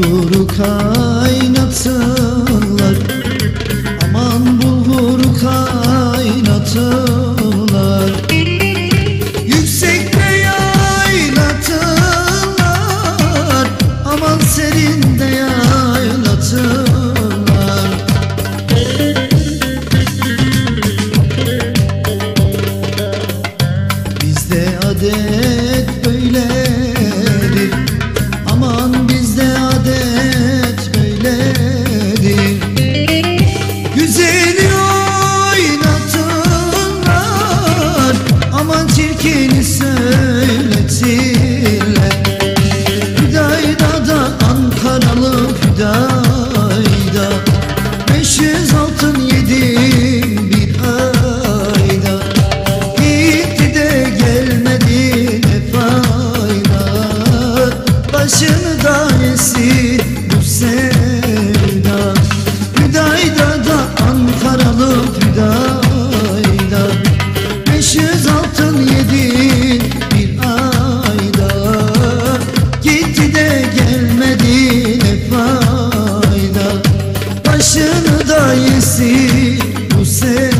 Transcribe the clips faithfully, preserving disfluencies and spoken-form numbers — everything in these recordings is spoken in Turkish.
bulguru kaynatırlar, aman bulguru kaynatırlar. Yüksekte yaylatırlar, aman serinde yaylatırlar. Bizde adet böyledir, aman bizde adet böyledir. Güzeli oynatırlar, aman çirkini söyletirler. Hüdayda da Ankaralı Hüdayda, beş yüz altın yedi bir ayda. Gitti de gelmedi ne fayda, başını da yesin bu sevda. Hüdayda da Ankaralı Hüdayda, beş yüz altın yedi bir ayda. Gitti de gelmedi ne fayda, başını da yesin bu sevda.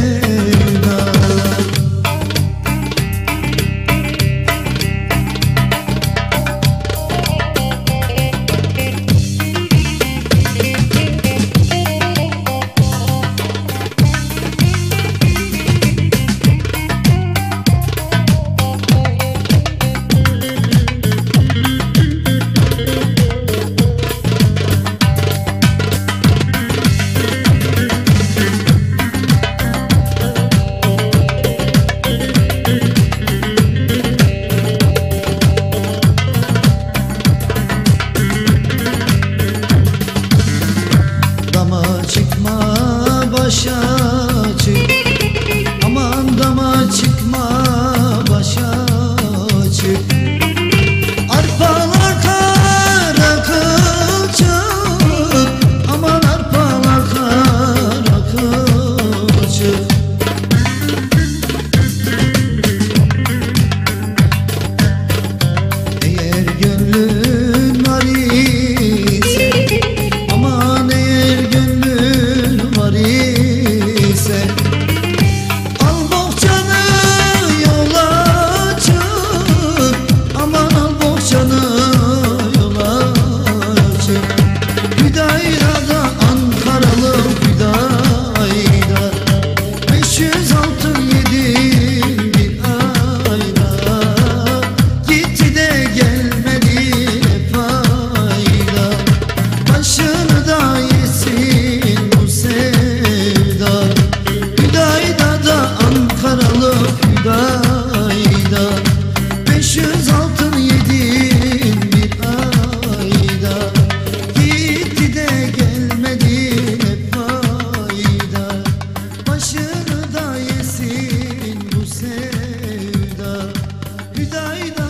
Çıkma başa çık, aman dama çıkma başa çık. Arpalar kara kılçık, aman arpalar kara kılçık. Eğer gönlün var ise, aman eğer gönlün var ise, al bohçanı yola çık, aman al bohçanı yola çık. Hüdayda'da Ankaralı Hüdayda, beş yüz altın yedi bir ayda. Gitti de gelmedi ne fayda, başını da yesin bu sevda. Hüdayda'da Ankaralı Hüdayda, beş yüz altın yedi bir ayda. Gitti de gelmedi ne fayda, başını da yesin bu sevda. Hüdayda